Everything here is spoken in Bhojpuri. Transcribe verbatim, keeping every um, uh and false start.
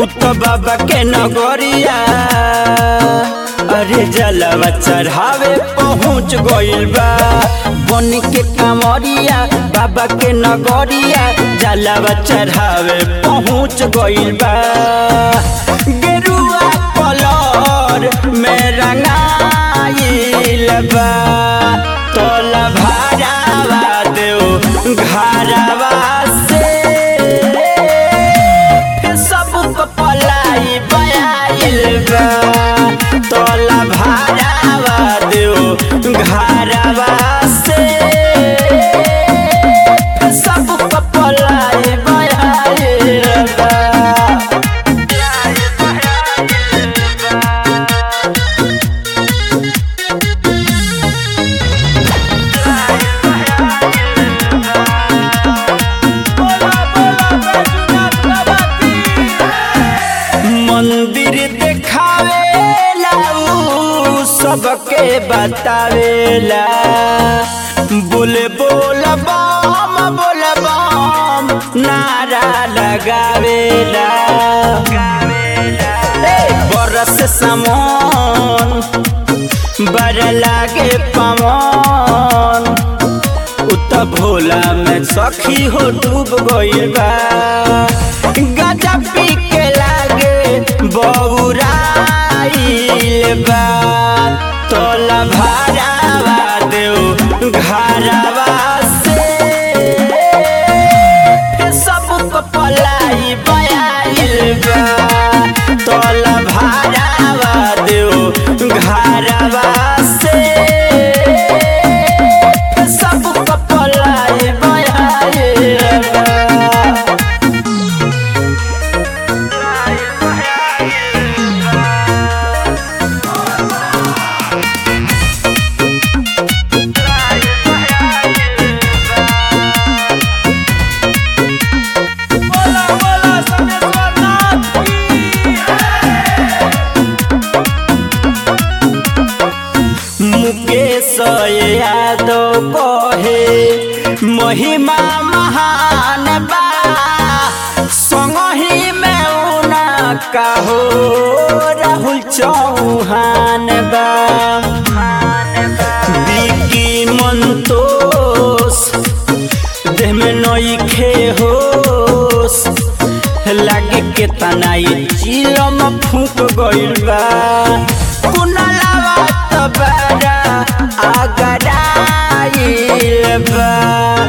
उत बाबा के नगरिया अरे जलवा चढ़ावे पहुँच गइल बा बन के कांवरिया बाबा के नगरिया जलवा चढ़ावे पहुँच गइल बा गेरुआ कलर में रंगाइल बा तोला भारावा देव घरवा से फिर सबको पलाई बयाइल बा तोला भारावा देव घरवा से फिर सबको पलाई बयाइल बा मंदिर देखावेला सबके बतावेला बोले बोल बम बोल बम नारा लगावेला बरस सामान बड़ लागे पवन उत भोला में सखी हो डूब गइल बा गाजा पी के लागे बौराइल बा तोला भारावा देव घरवा से सबको पलाई बयाइल बा तोला भारावा देव घरवा से सबको पलाई बयाइल बा मुकेश यादव कहे महिमा महान बा संगही में उना कहो राहुल चौहान बा बिकी मंतोष देह में नइखे होश लागे के तनाई चिलम फूक गइल बा कुनलावा तबरा आगराइल बा।